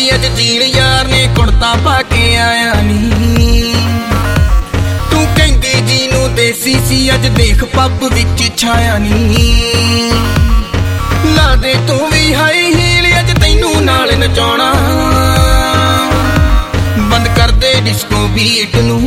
अज जील यार ने कुड़ता पा के आया नी तू कहंदी जी नू देसी सी अज देख पब विच छाया नी ला दे तू भी हाई हील अज तैनू नाल नचाउणा बंद कर दे डिस्को बीट नू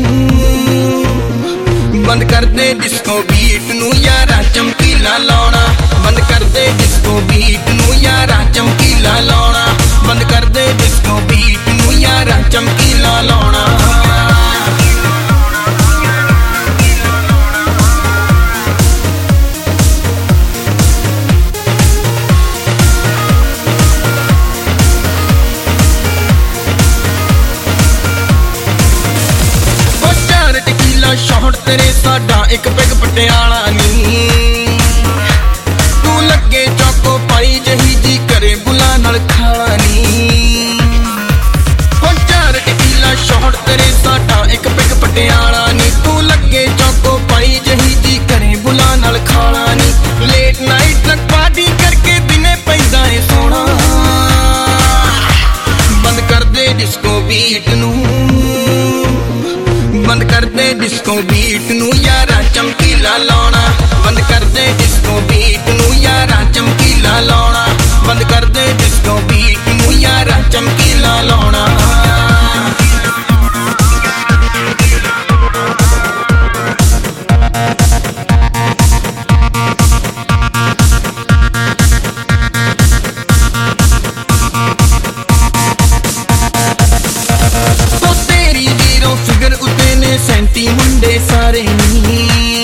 बंद कर दे डिस्को बीट नू यारा चमकीला लाउणा बंद कर दे डिस्को बीट नू यारा चमकीला लाउणा बंद कर दे डिस्को बीट नू यारा चमकीला लाउणा शॉट तेरे साडा एक पैग पटियाला नी तू लगे चौको पाई जही जी करे बुला नाल खाला नी हो चार टीला शॉट तेरे साडा एक पैग पटियाला नी तू लगे चौको पाई जही जी करे बुला नाल खाला नी लेट नाइट तक पार्टी करके दिने पैदा है सोना बंद कर दे डिस्को बीट नू बंद कर दे डिस्को बीट नू यारा चमकीला लाउणा बंद कर दे डिस्को बीट नू यारा चमकीला लाउणा बंद कर दे डिस्को बीट नू यारा चमकीला लाउणा सैंती मुंडे सारे नी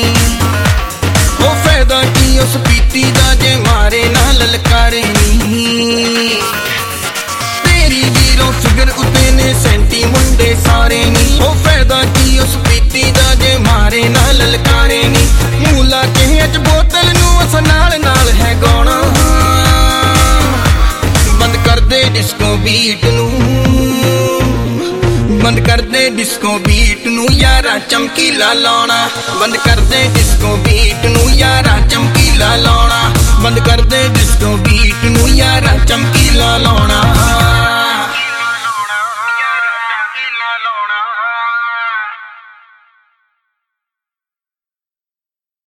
ओ फायदा की उस पीती दा जे मारे ना ललकारे नी तेरी जीरो फिगर उते ने सैंती मुंडे सारे नी ओ फायदा की उस पीती दा जे मारे ना ललकारे नी मूला के अच बोतल नू अस नाल नाल है गाउणा बंद कर दे डिस्को बीट नू बंद कर दे डिस्को बीट नू यारा चमकीला लाउणा बंद कर दे डिस्को बीट नू